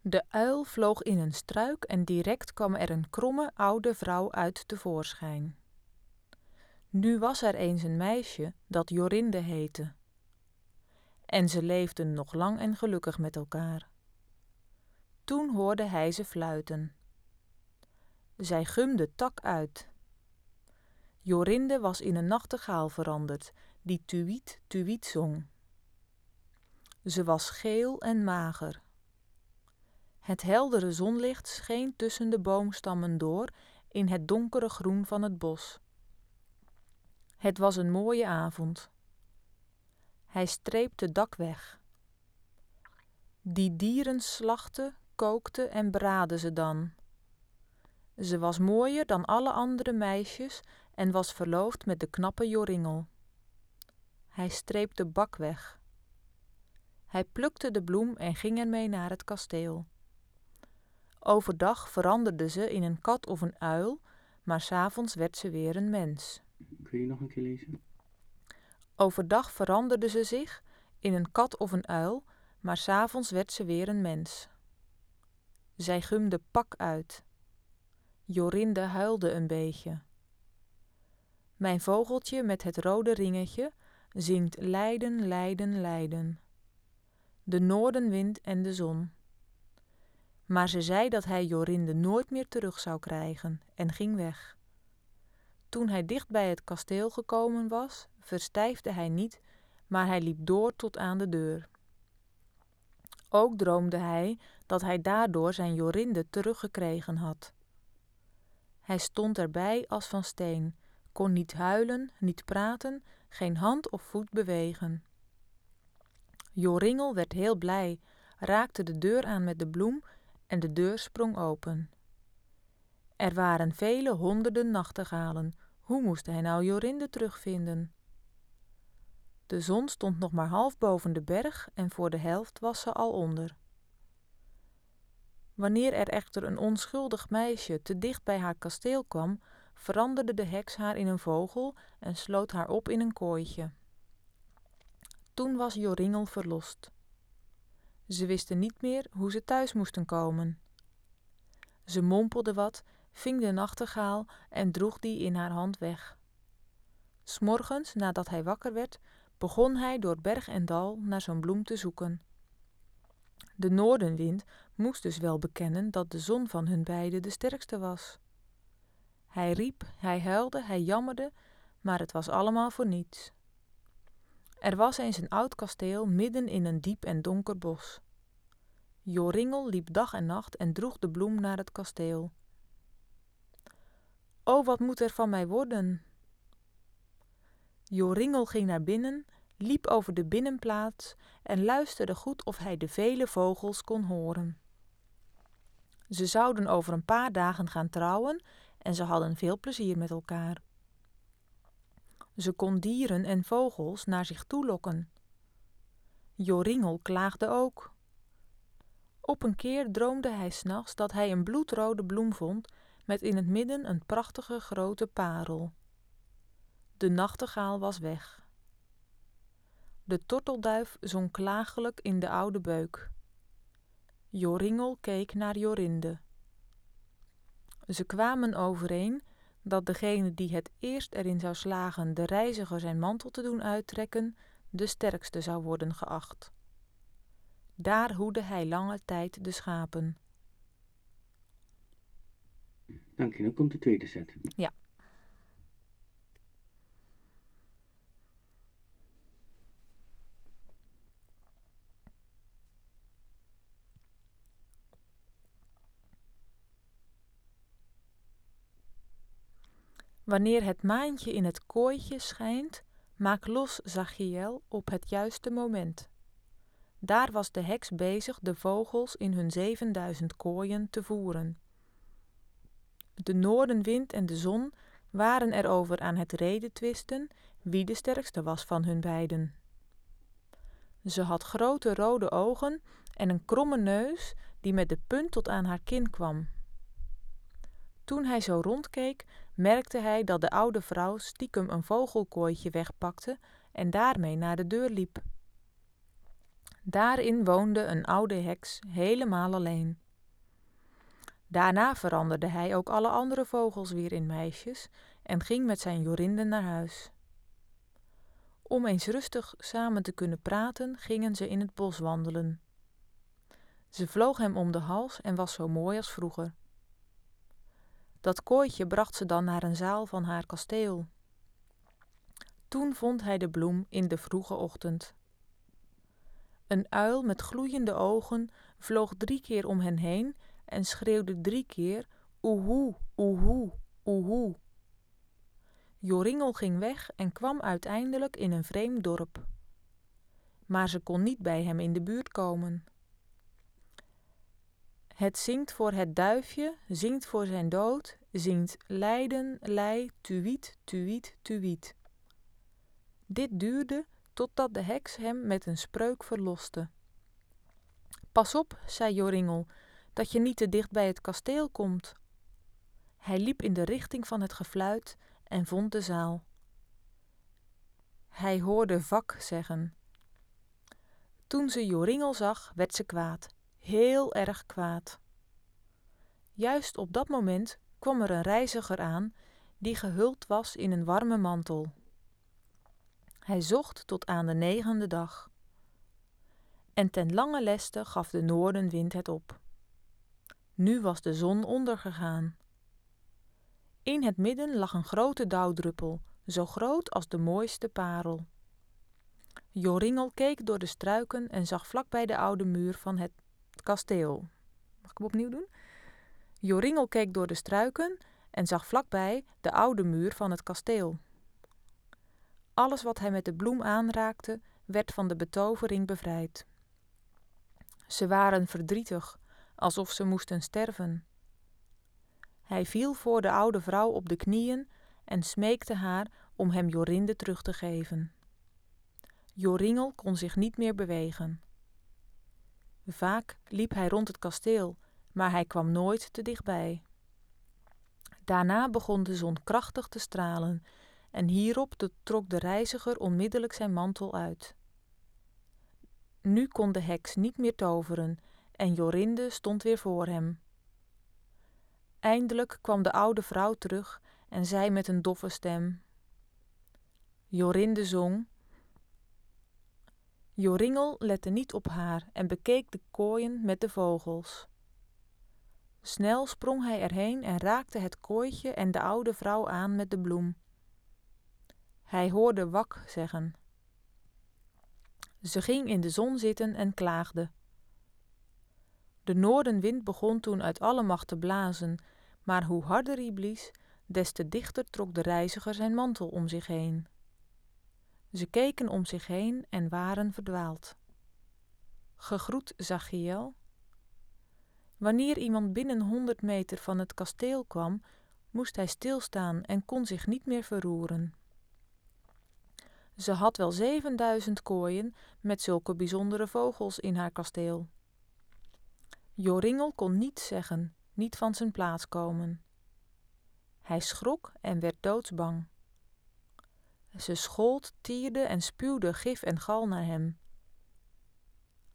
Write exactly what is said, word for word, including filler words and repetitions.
De uil vloog in een struik en direct kwam er een kromme oude vrouw uit tevoorschijn. Nu was er eens een meisje dat Jorinde heette. En ze leefden nog lang en gelukkig met elkaar. Toen hoorde hij ze fluiten. Zij gumde tak uit. Jorinde was in een nachtegaal veranderd, die tuïet tuïet zong. Ze was geel en mager. Het heldere zonlicht scheen tussen de boomstammen door in het donkere groen van het bos. Het was een mooie avond. Hij streepte dak weg. Die dieren slachtte, kookte en braadde ze dan. Ze was mooier dan alle andere meisjes en was verloofd met de knappe Joringel. Hij streepte bak weg. Hij plukte de bloem en ging ermee naar het kasteel. Overdag veranderde ze in een kat of een uil, maar 's avonds werd ze weer een mens. Kun je nog een keer lezen? Overdag veranderde ze zich in een kat of een uil, maar 's avonds werd ze weer een mens. Zij gumde pak uit. Jorinde huilde een beetje. Mijn vogeltje met het rode ringetje zingt lijden, lijden, lijden. De noordenwind en de zon. Maar ze zei dat hij Jorinde nooit meer terug zou krijgen en ging weg. Toen hij dicht bij het kasteel gekomen was, verstijfde hij niet, maar hij liep door tot aan de deur. Ook droomde hij dat hij daardoor zijn Jorinde teruggekregen had. Hij stond erbij als van steen, kon niet huilen, niet praten, geen hand of voet bewegen. Joringel werd heel blij, raakte de deur aan met de bloem en de deur sprong open. Er waren vele honderden nachtegalen. Hoe moest hij nou Jorinde terugvinden? De zon stond nog maar half boven de berg en voor de helft was ze al onder. Wanneer er echter een onschuldig meisje te dicht bij haar kasteel kwam, veranderde de heks haar in een vogel en sloot haar op in een kooitje. Toen was Joringel verlost. Ze wisten niet meer hoe ze thuis moesten komen. Ze mompelde wat, ving de nachtegaal en droeg die in haar hand weg. 'S Morgens, nadat hij wakker werd, begon hij door berg en dal naar zo'n bloem te zoeken. De noordenwind moest dus wel bekennen dat de zon van hun beiden de sterkste was. Hij riep, hij huilde, hij jammerde, maar het was allemaal voor niets. Er was eens een oud kasteel midden in een diep en donker bos. Joringel liep dag en nacht en droeg de bloem naar het kasteel. O, wat moet er van mij worden? Joringel ging naar binnen, liep over de binnenplaats en luisterde goed of hij de vele vogels kon horen. Ze zouden over een paar dagen gaan trouwen en ze hadden veel plezier met elkaar. Ze kon dieren en vogels naar zich toe lokken. Joringel klaagde ook. Op een keer droomde hij 's nachts dat hij een bloedrode bloem vond met in het midden een prachtige grote parel. De nachtegaal was weg. De tortelduif zong klagelijk in de oude beuk. Joringel keek naar Jorinde. Ze kwamen overeen dat degene die het eerst erin zou slagen de reiziger zijn mantel te doen uittrekken, de sterkste zou worden geacht. Daar hoedde hij lange tijd de schapen. Dank je, dan komt de tweede set. Ja. Wanneer het maantje in het kooitje schijnt, maak los Zachiël op het juiste moment. Daar was de heks bezig de vogels in hun zevenduizend kooien te voeren. De noordenwind en de zon waren erover aan het redetwisten wie de sterkste was van hun beiden. Ze had grote rode ogen en een kromme neus die met de punt tot aan haar kin kwam. Toen hij zo rondkeek, merkte hij dat de oude vrouw stiekem een vogelkooitje wegpakte en daarmee naar de deur liep. Daarin woonde een oude heks helemaal alleen. Daarna veranderde hij ook alle andere vogels weer in meisjes en ging met zijn Jorinde naar huis. Om eens rustig samen te kunnen praten, gingen ze in het bos wandelen. Ze vloog hem om de hals en was zo mooi als vroeger. Dat kooitje bracht ze dan naar een zaal van haar kasteel. Toen vond hij de bloem in de vroege ochtend. Een uil met gloeiende ogen vloog drie keer om hen heen en schreeuwde drie keer oehoe, oehoe, oehoe. Joringel ging weg en kwam uiteindelijk in een vreemd dorp. Maar ze kon niet bij hem in de buurt komen. Het zingt voor het duifje, zingt voor zijn dood, zingt lijden, lei, tuïet, tuïet, tuïet. Dit duurde totdat de heks hem met een spreuk verloste. Pas op, zei Joringel, dat je niet te dicht bij het kasteel komt. Hij liep in de richting van het gefluit en vond de zaal. Hij hoorde vak zeggen. Toen ze Joringel zag, werd ze kwaad, heel erg kwaad. Juist op dat moment kwam er een reiziger aan die gehuld was in een warme mantel. Hij zocht tot aan de negende dag. En ten lange leste gaf de noordenwind het op. Nu was de zon ondergegaan. In het midden lag een grote dauwdruppel, zo groot als de mooiste parel. Joringel keek door de struiken en zag vlak bij de oude muur van het kasteel. Mag ik hem opnieuw doen? Joringel keek door de struiken en zag vlakbij de oude muur van het kasteel. Alles wat hij met de bloem aanraakte, werd van de betovering bevrijd. Ze waren verdrietig, alsof ze moesten sterven. Hij viel voor de oude vrouw op de knieën en smeekte haar om hem Jorinde terug te geven. Joringel kon zich niet meer bewegen. Vaak liep hij rond het kasteel, maar hij kwam nooit te dichtbij. Daarna begon de zon krachtig te stralen en hierop trok de reiziger onmiddellijk zijn mantel uit. Nu kon de heks niet meer toveren en Jorinde stond weer voor hem. Eindelijk kwam de oude vrouw terug en zei met een doffe stem. Jorinde zong. Joringel lette niet op haar en bekeek de kooien met de vogels. Snel sprong hij erheen en raakte het kooitje en de oude vrouw aan met de bloem. Hij hoorde wak zeggen. Ze ging in de zon zitten en klaagde. De noordenwind begon toen uit alle macht te blazen, maar hoe harder hij blies, des te dichter trok de reiziger zijn mantel om zich heen. Ze keken om zich heen en waren verdwaald. Gegroet, Zachiel. Wanneer iemand binnen honderd meter van het kasteel kwam, moest hij stilstaan en kon zich niet meer verroeren. Ze had wel zevenduizend kooien met zulke bijzondere vogels in haar kasteel. Joringel kon niets zeggen, niet van zijn plaats komen. Hij schrok en werd doodsbang. Ze schold, tierde en spuwde gif en gal naar hem.